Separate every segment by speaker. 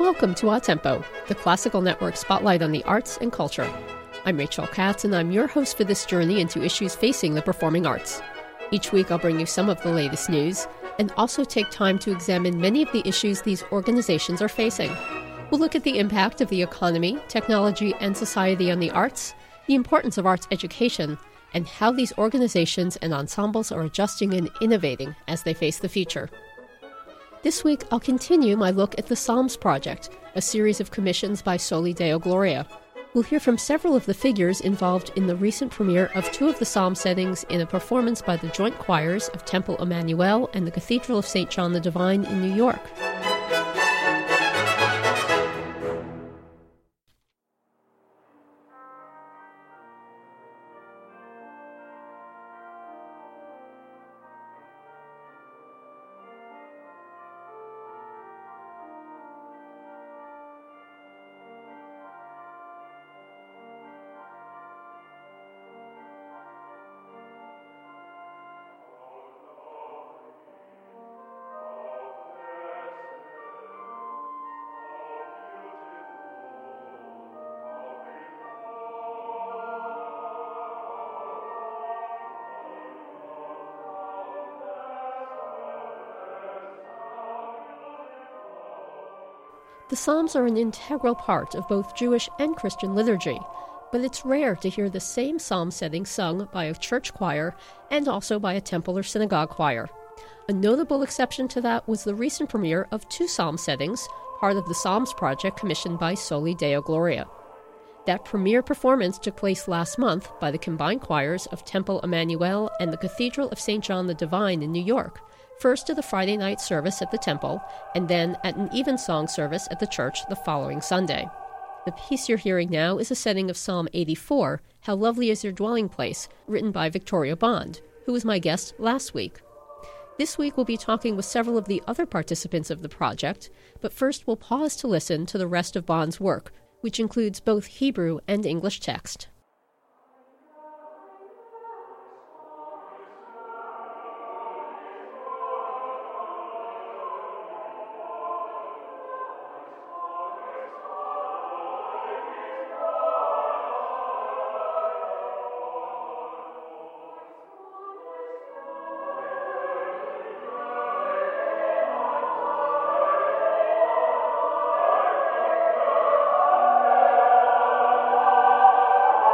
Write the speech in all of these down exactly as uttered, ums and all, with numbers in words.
Speaker 1: Welcome to A Tempo, the Classical Network spotlight on the arts and culture. I'm Rachel Katz, and I'm your host for this journey into issues facing the performing arts. Each week I'll bring you some of the latest news, and also take time to examine many of the issues these organizations are facing. We'll look at the impact of the economy, technology, and society on the arts, the importance of arts education, and how these organizations and ensembles are adjusting and innovating as they face the future. This week, I'll continue my look at the Psalms Project, a series of commissions by Soli Deo Gloria. We'll hear from several of the figures involved in the recent premiere of two of the psalm settings in a performance by the joint choirs of Temple Emmanuel and the Cathedral of Saint John the Divine in New York. The Psalms are an integral part of both Jewish and Christian liturgy, but it's rare to hear the same psalm setting sung by a church choir and also by a temple or synagogue choir. A notable exception to that was the recent premiere of two psalm settings, part of the Psalms Project commissioned by Soli Deo Gloria. That premiere performance took place last month by the combined choirs of Temple Emmanuel and the Cathedral of Saint John the Divine in New York, first at the Friday night service at the temple, and then at an evensong service at the church the following Sunday. The piece you're hearing now is a setting of Psalm eighty-four, How Lovely is Your Dwelling Place, written by Victoria Bond, who was my guest last week. This week we'll be talking with several of the other participants of the project, but first we'll pause to listen to the rest of Bond's work, which includes both Hebrew and English text.
Speaker 2: Amen.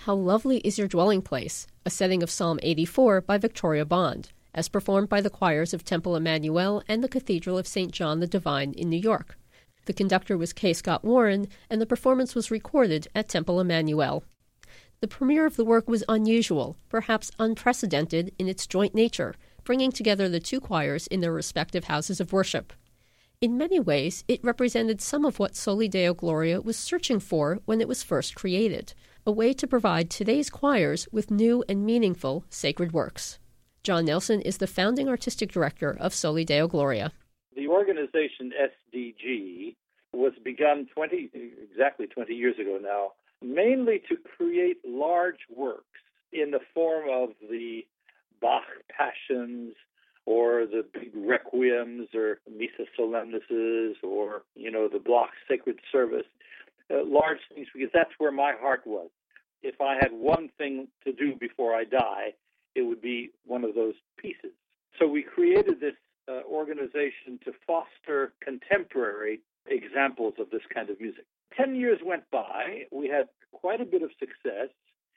Speaker 1: How Lovely Is Your Dwelling Place, a setting of Psalm eighty-four by Victoria Bond, as performed by the choirs of Temple Emmanuel and the Cathedral of Saint John the Divine in New York. The conductor was K. Scott Warren, and the performance was recorded at Temple Emmanuel. The premiere of the work was unusual, perhaps unprecedented in its joint nature, bringing together the two choirs in their respective houses of worship. In many ways, it represented some of what Soli Deo Gloria was searching for when it was first created, a way to provide today's choirs with new and meaningful sacred works. John Nelson is the founding artistic director of Soli Deo Gloria.
Speaker 2: The organization S D G was begun twenty, exactly twenty years ago now, mainly to create large works in the form of the Bach Passions or the big requiems or Missa Solemnices or, you know, the Bloch Sacred Service, uh, large things, because that's where my heart was. If I had one thing to do before I die, it would be one of those pieces. So we created this uh, organization to foster contemporary examples of this kind of music. Ten years went by. We had quite a bit of success.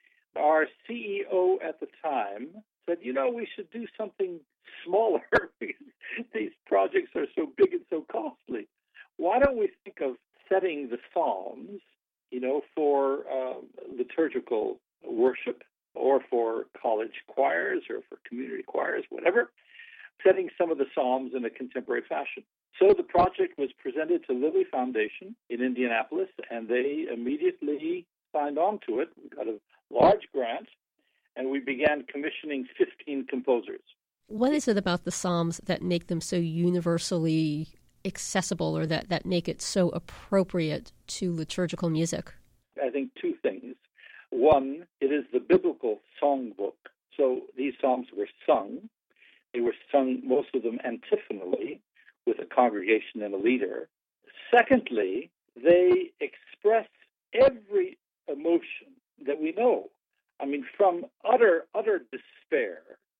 Speaker 2: Our C E O at the time said, you know, we should do something smaller because these projects are so big and so costly. Why don't we think of setting the Psalms, you know, for uh, liturgical worship or for college choirs or for community choirs, whatever, setting some of the Psalms in a contemporary fashion. So the project was presented to Lilly Foundation in Indianapolis, and they immediately signed on to it. We got a large grant, and we began commissioning fifteen composers.
Speaker 1: What is it about the Psalms that make them so universally accessible, or that, that make it so appropriate to liturgical music?
Speaker 2: I think two things. One, it is the biblical songbook. So these psalms were sung. They were sung, most of them antiphonally, with a congregation and a leader. Secondly, they express every emotion that we know. I mean, from utter, utter despair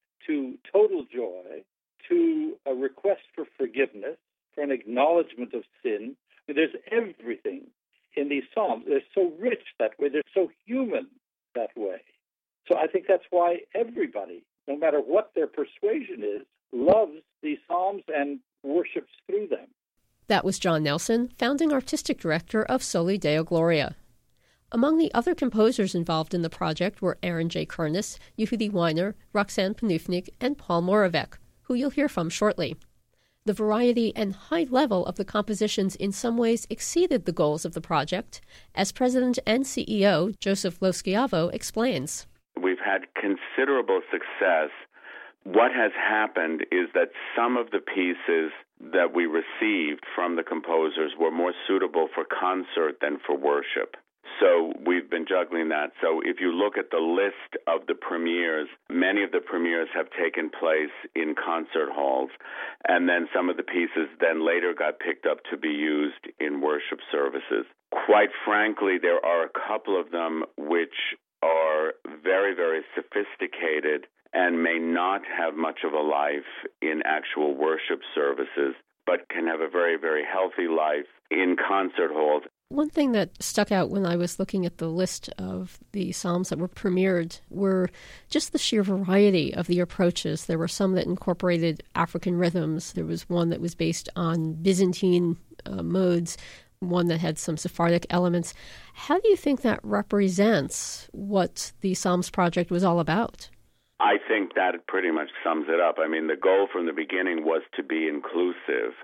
Speaker 2: to total joy, to a request for forgiveness, for an acknowledgement of sin. I mean, there's everything in these psalms. They're so rich that way. They're so human that way. So I think that's why everybody, no matter what their persuasion is, loves these psalms and worships through them.
Speaker 1: That was John Nelson, founding artistic director of Soli Deo Gloria. Among the other composers involved in the project were Aaron J. Kernis, Yehudi Weiner, Roxanne Panufnik, and Paul Moravec, who you'll hear from shortly. The variety and high level of the compositions in some ways exceeded the goals of the project, as President and C E O Joseph Lo Schiavo explains.
Speaker 3: We've had considerable success. What has happened is that some of the pieces that we received from the composers were more suitable for concert than for worship. So we've been juggling that. So if you look at the list of the premieres, many of the premieres have taken place in concert halls, and then some of the pieces then later got picked up to be used in worship services. Quite frankly, there are a couple of them which are very, very sophisticated and may not have much of a life in actual worship services, but can have a very, very healthy life in concert halls.
Speaker 1: One thing that stuck out when I was looking at the list of the psalms that were premiered were just the sheer variety of the approaches. There were some that incorporated African rhythms. There was one that was based on Byzantine uh, modes, one that had some Sephardic elements. How do you think that represents what the Psalms Project was all about?
Speaker 3: I think that pretty much sums it up. I mean, the goal from the beginning was to be inclusive,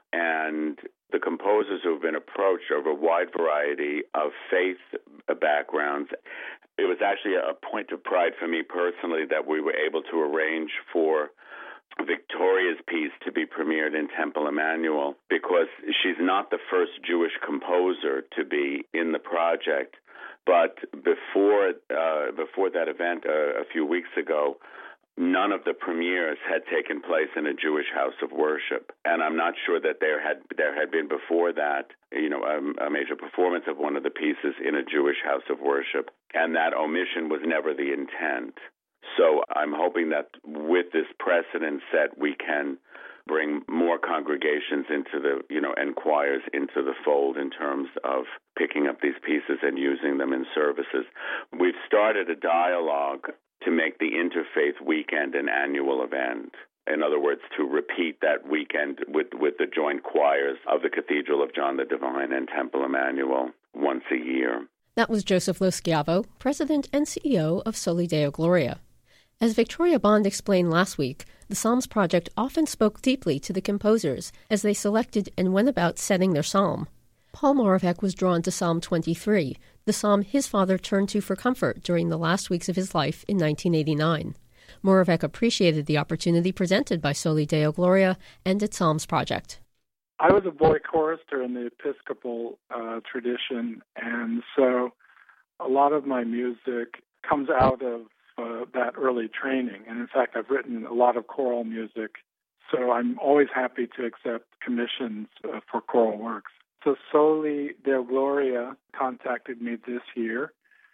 Speaker 3: and the composers who have been approached over a wide variety of faith backgrounds. It was actually a point of pride for me personally that we were able to arrange for Victoria's piece to be premiered in Temple Emmanuel, because she's not the first Jewish composer to be in the project. But before uh, before that event uh, a few weeks ago, none of the premieres had taken place in a Jewish house of worship, and I'm not sure that there had there had been before that, you know, a, a major performance of one of the pieces in a Jewish house of worship, and that omission was never the intent. So I'm hoping that with this precedent set, we can bring more congregations into the, you know, and choirs into the fold in terms of picking up these pieces and using them in services. We've started a dialogue to make the Interfaith Weekend an annual event. In other words, to repeat that weekend with, with the joint choirs of the Cathedral of John the Divine and Temple Emmanuel once a year.
Speaker 1: That was Joseph Lo Schiavo, President and C E O of Soli Deo Gloria. As Victoria Bond explained last week, the Psalms Project often spoke deeply to the composers as they selected and went about setting their psalm. Paul Moravec was drawn to Psalm twenty-three, the psalm his father turned to for comfort during the last weeks of his life in nineteen eighty-nine. Moravec appreciated the opportunity presented by Soli Deo Gloria and its Psalms Project.
Speaker 4: I was a boy chorister in the Episcopal uh, tradition, and so a lot of my music comes out of uh, that early training. And in fact, I've written a lot of choral music, so I'm always happy to accept commissions uh, for choral works. So Soli Deo Gloria contacted me this year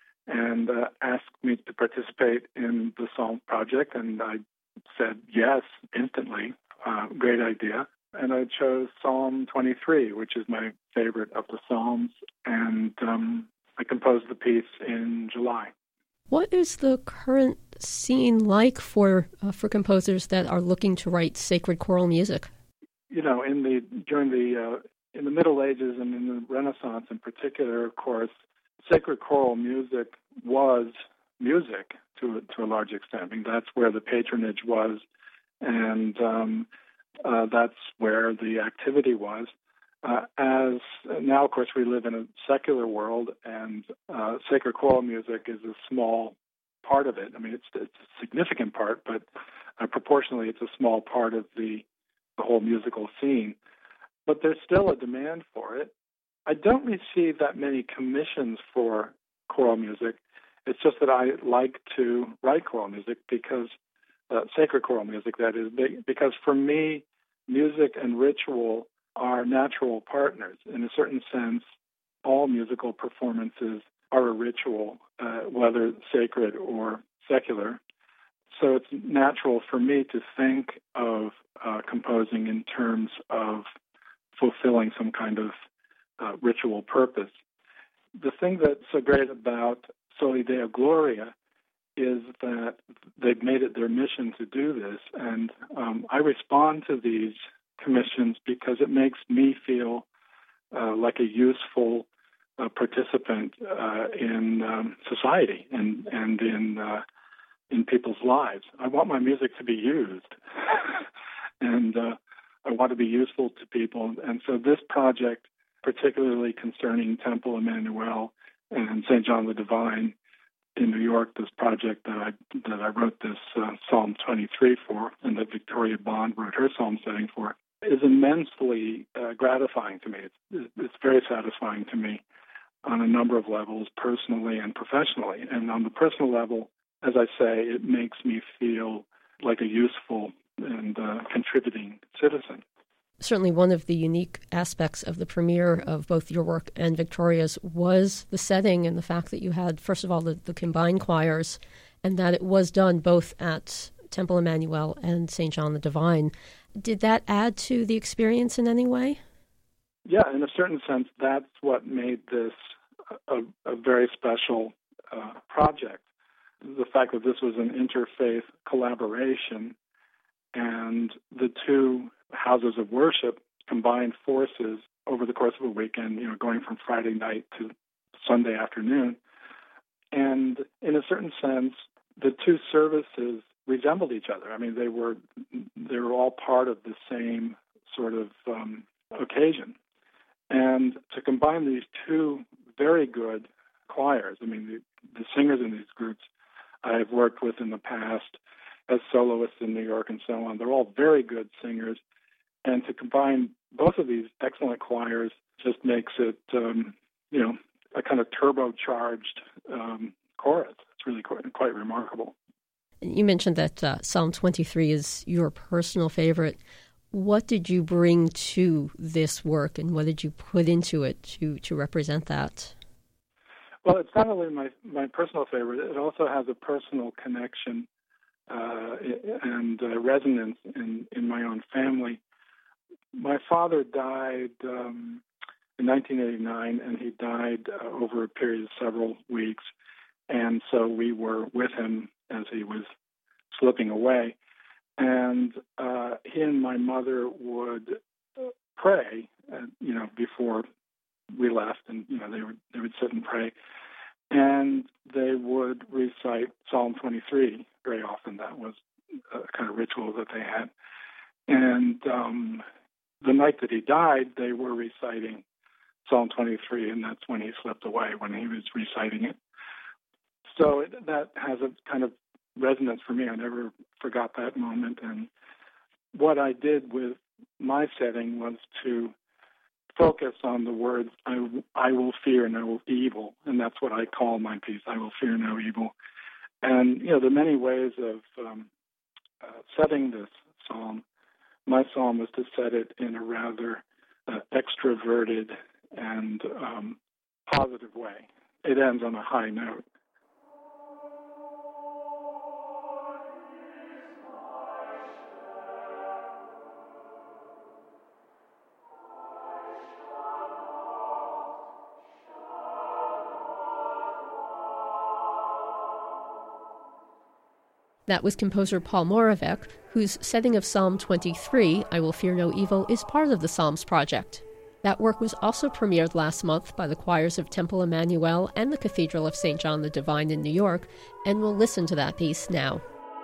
Speaker 4: and uh, asked me to participate in the Psalms Project, and I said yes instantly. Uh, great idea. And I chose Psalm twenty-three, which is my favorite of the Psalms, and um, I composed the piece in July.
Speaker 1: What is the current scene like for uh, for composers that are looking to write sacred choral music?
Speaker 4: You know, in the during the uh, in the Middle Ages and in the Renaissance in particular, of course, sacred choral music was music to to a large extent. I mean, that's where the patronage was, and um, uh, that's where the activity was. Uh, as now, of course, we live in a secular world, and uh, sacred choral music is a small part of it. I mean, it's, it's a significant part, but uh, proportionally, it's a small part of the, the whole musical scene. But there's still a demand for it. I don't receive that many commissions for choral music. It's just that I like to write choral music because, uh, sacred choral music, that is, because for me, music and ritual are natural partners. In a certain sense, all musical performances are a ritual, uh, whether sacred or secular. So it's natural for me to think of uh, composing in terms of fulfilling some kind of uh, ritual purpose. The thing that's so great about Soli Deo Gloria is that they've made it their mission to do this, and um, I respond to these commissions because it makes me feel uh, like a useful uh, participant uh, in um, society and and in uh, in people's lives. I want my music to be used, and uh, I want to be useful to people. And so this project, particularly concerning Temple Emmanuel and Saint John the Divine in New York, this project that I that I wrote this uh, Psalm twenty-three for, and that Victoria Bond wrote her psalm setting for, is immensely uh, gratifying to me. It's, it's very satisfying to me on a number of levels, personally and professionally. And on the personal level, as I say, it makes me feel like a useful and uh, contributing citizen.
Speaker 1: Certainly one of the unique aspects of the premiere of both your work and Victoria's was the setting and the fact that you had, first of all, the, the combined choirs, and that it was done both at Temple Emmanuel and Saint John the Divine. Did that add to the experience in any way?
Speaker 4: Yeah, in a certain sense, that's what made this a, a very special uh, project. The fact that this was an interfaith collaboration, and the two houses of worship combined forces over the course of a weekend, you know, going from Friday night to Sunday afternoon. And in a certain sense, the two services resembled each other. I mean, they were they were all part of the same sort of um, occasion. And to combine these two very good choirs, I mean, the, the singers in these groups I have worked with in the past as soloists in New York and so on, they're all very good singers. And to combine both of these excellent choirs just makes it, um, you know, a kind of turbocharged um, chorus. It's really quite, quite remarkable.
Speaker 1: You mentioned that uh, Psalm twenty-three is your personal favorite. What did you bring to this work, and what did you put into it to, to represent that?
Speaker 4: Well, it's not only my, my personal favorite, it also has a personal connection uh, and uh, resonance in, in my own family. My father died um, in nineteen eighty-nine, and he died uh, over a period of several weeks. And so we were with him as he was slipping away. And uh, he and my mother would pray, uh, you know, before we left, and you know they would they would sit and pray, and they would recite Psalm twenty-three very often. That was a kind of ritual that they had. And um, the night that he died, they were reciting Psalm twenty-three, and that's when he slipped away, when he was reciting it. So it, that has a kind of resonance for me. I never forgot that moment. And what I did with my setting was to focus on the words, I, I will fear no evil. And that's what I call my piece, I will fear no evil. And, you know, there are many ways of um, uh, setting this psalm. My psalm was to set it in a rather uh, extroverted and um, positive way. It ends on a high note.
Speaker 1: That was composer Paul Moravec, whose setting of Psalm twenty-three, I Will Fear No Evil, is part of the Psalms Project. That work was also premiered last month by the choirs of Temple Emmanuel and the Cathedral of Saint John the Divine in New York, and we'll listen to that piece now.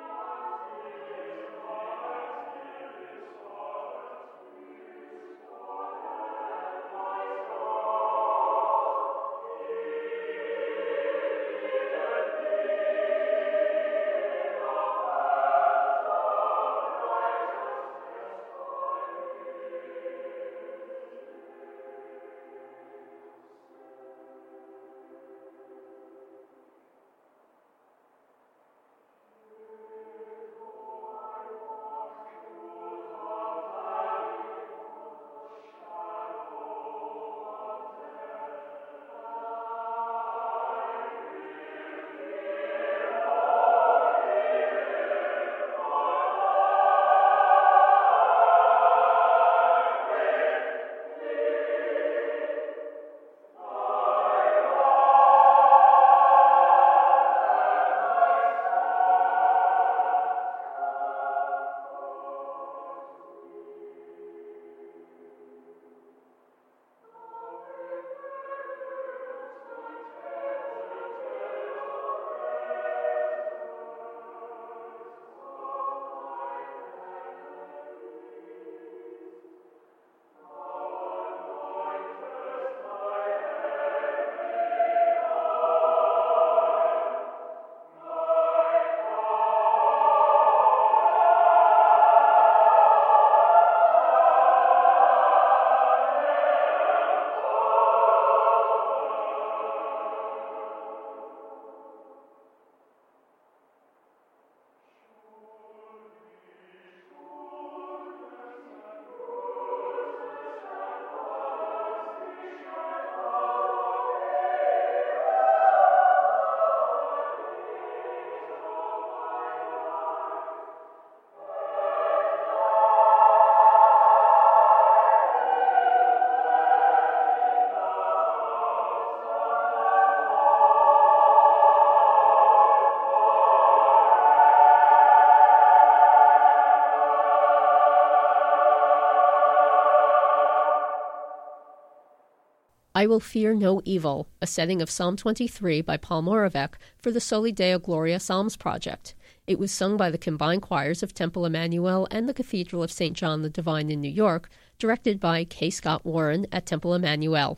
Speaker 1: I Will Fear No Evil, a setting of Psalm twenty-three by Paul Moravec for the Soli Deo Gloria Psalms Project. It was sung by the combined choirs of Temple Emmanuel and the Cathedral of Saint John the Divine in New York, directed by K. Scott Warren at Temple Emmanuel.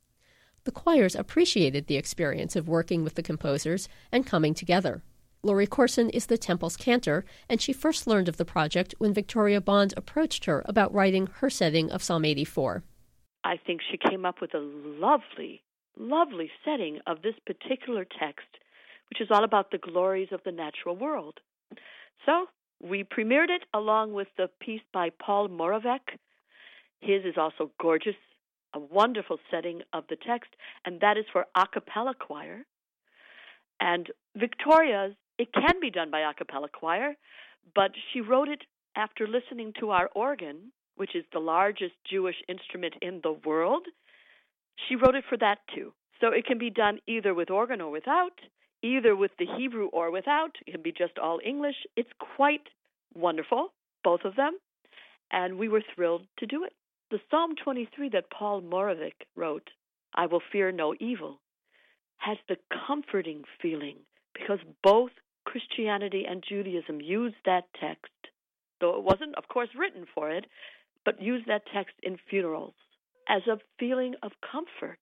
Speaker 1: The choirs appreciated the experience of working with the composers and coming together. Laurie Corson is the Temple's cantor, and she first learned of the project when Victoria Bond approached her about writing her setting of Psalm eighty-four.
Speaker 5: I think she came up with a lovely, lovely setting of this particular text, which is all about the glories of the natural world. So we premiered it along with the piece by Paul Moravec. His is also gorgeous, a wonderful setting of the text, and that is for a cappella choir. And Victoria's It can be done by a cappella choir, but she wrote it after listening to our organ, which is the largest Jewish instrument in the world. She wrote it for that too. So it can be done either with organ or without, either with the Hebrew or without. It can be just all English. It's quite wonderful, both of them, and we were thrilled to do it. The Psalm twenty-three that Paul Moravec wrote, I will fear no evil, has the comforting feeling because both Christianity and Judaism used that text, though it wasn't, of course, written for it, but used that text in funerals as a feeling of comfort.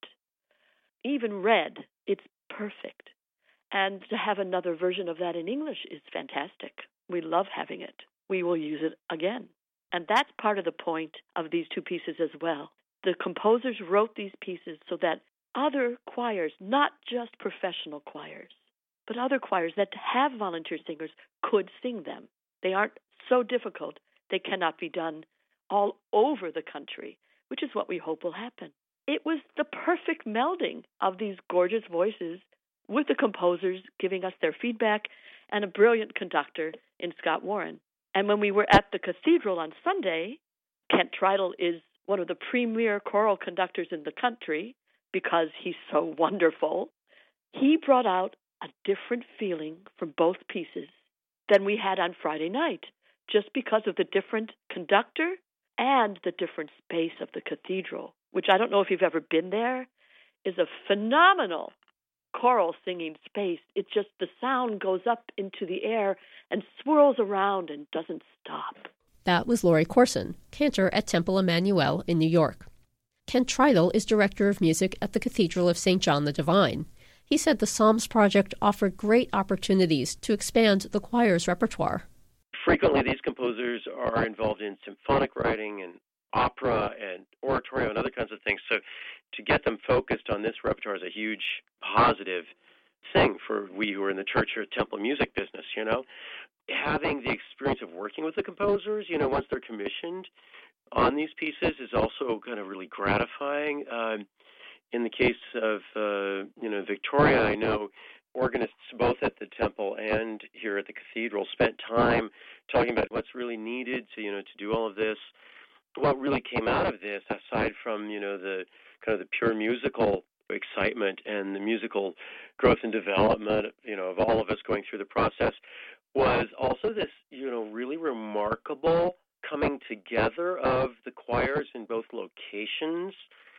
Speaker 5: Even read, it's perfect. And to have another version of that in English is fantastic. We love having it. We will use it again. And that's part of the point of these two pieces as well. The composers wrote these pieces so that other choirs, not just professional choirs, but other choirs that have volunteer singers could sing them. They aren't so difficult. They cannot be done all over the country, which is what we hope will happen. It was the perfect melding of these gorgeous voices with the composers giving us their feedback and a brilliant conductor in Scott Warren. And when we were at the cathedral on Sunday, Kent Tridle is one of the premier choral conductors in the country because he's so wonderful. He brought out a different feeling from both pieces than we had on Friday night, just because of the different conductor and the different space of the cathedral, which I don't know if you've ever been there, is a phenomenal choral singing space. It's just the sound goes up into the air and swirls around and doesn't stop.
Speaker 1: That was Laurie Corson, cantor at Temple Emmanuel in New York. Kent Tridle is director of music at the Cathedral of Saint John the Divine. He said the Psalms Project offered great opportunities to expand the choir's repertoire.
Speaker 6: Frequently, these composers are involved in symphonic writing and opera and oratorio and other kinds of things. So to get them focused on this repertoire is a huge positive thing for we who are in the church or temple music business, you know. Having the experience of working with the composers, you know, once they're commissioned on these pieces is also kind of really gratifying. Um, in the case of, uh, you know, Victoria, I know organists both at the temple and here at the cathedral spent time talking about what's really needed to, you know, to do all of this. What really came out of this, aside from, you know, the kind of the pure musical excitement and the musical growth and development, you know, of all of us going through the process, was also this, you know, really remarkable coming together of the choirs in both locations.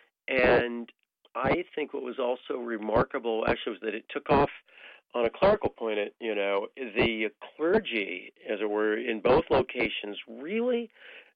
Speaker 6: And I think what was also remarkable actually was that it took off on a clerical point, you know, the clergy, as it were, in both locations really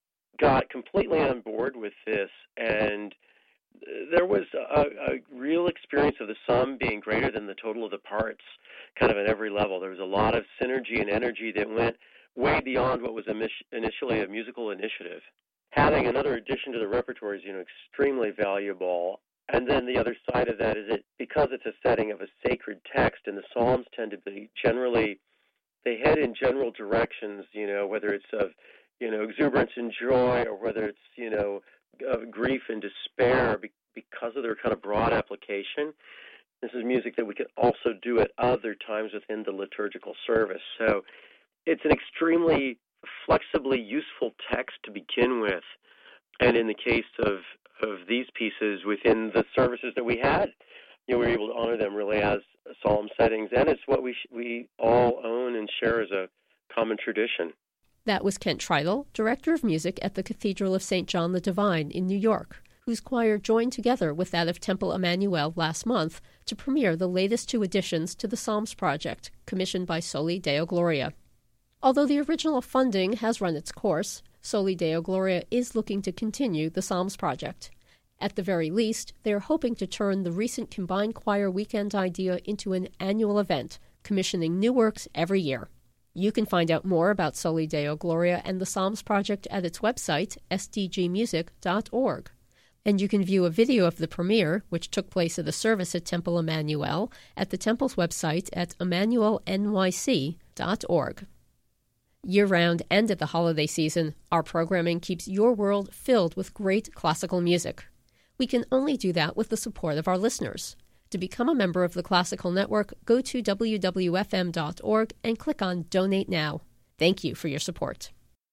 Speaker 6: got completely on board with this, and there was a, a real experience of the sum being greater than the total of the parts, kind of at every level. There was a lot of synergy and energy that went way beyond what was initially a musical initiative. Having another addition to the repertoire is, you know, extremely valuable. And then the other side of that is that because it's a setting of a sacred text, and the Psalms tend to be generally, they head in general directions, you know, whether it's of, you know, exuberance and joy, or whether it's, you know, of grief and despair, because of their kind of broad application. This is music that we can also do at other times within the liturgical service. So it's an extremely flexibly useful text to begin with. And in the case of, of these pieces within the services that we had, you know, we were able to honor them really as psalm settings, and it's what we sh- we all own and share as a common tradition.
Speaker 1: That was Kent Tridle, director of music at the Cathedral of Saint John the Divine in New York, whose choir joined together with that of Temple Emmanuel last month to premiere the latest two additions to the Psalms Project, commissioned by Soli Deo Gloria. Although the original funding has run its course, Soli Deo Gloria is looking to continue the Psalms Project. At the very least, they are hoping to turn the recent Combined Choir Weekend idea into an annual event, commissioning new works every year. You can find out more about Soli Deo Gloria and the Psalms Project at its website, s d g music dot org. And you can view a video of the premiere, which took place at a service at Temple Emmanuel, at the Temple's website at emmanuel n y c dot org. Year-round and at the holiday season, our programming keeps your world filled with great classical music. We can only do that with the support of our listeners. To become a member of the Classical Network, go to w w f m dot org and click on Donate Now. Thank you for your support.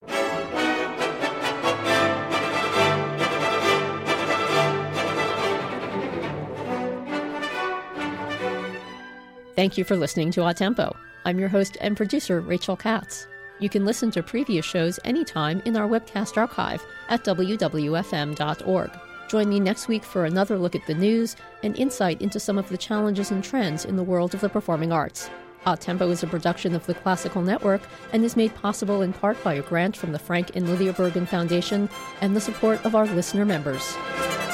Speaker 1: Thank you for listening to A Tempo. I'm your host and producer, Rachel Katz. You can listen to previous shows anytime in our webcast archive at w w f m dot org. Join me next week for another look at the news and insight into some of the challenges and trends in the world of the performing arts. A Tempo is a production of the Classical Network and is made possible in part by a grant from the Frank and Lydia Bergen Foundation and the support of our listener members.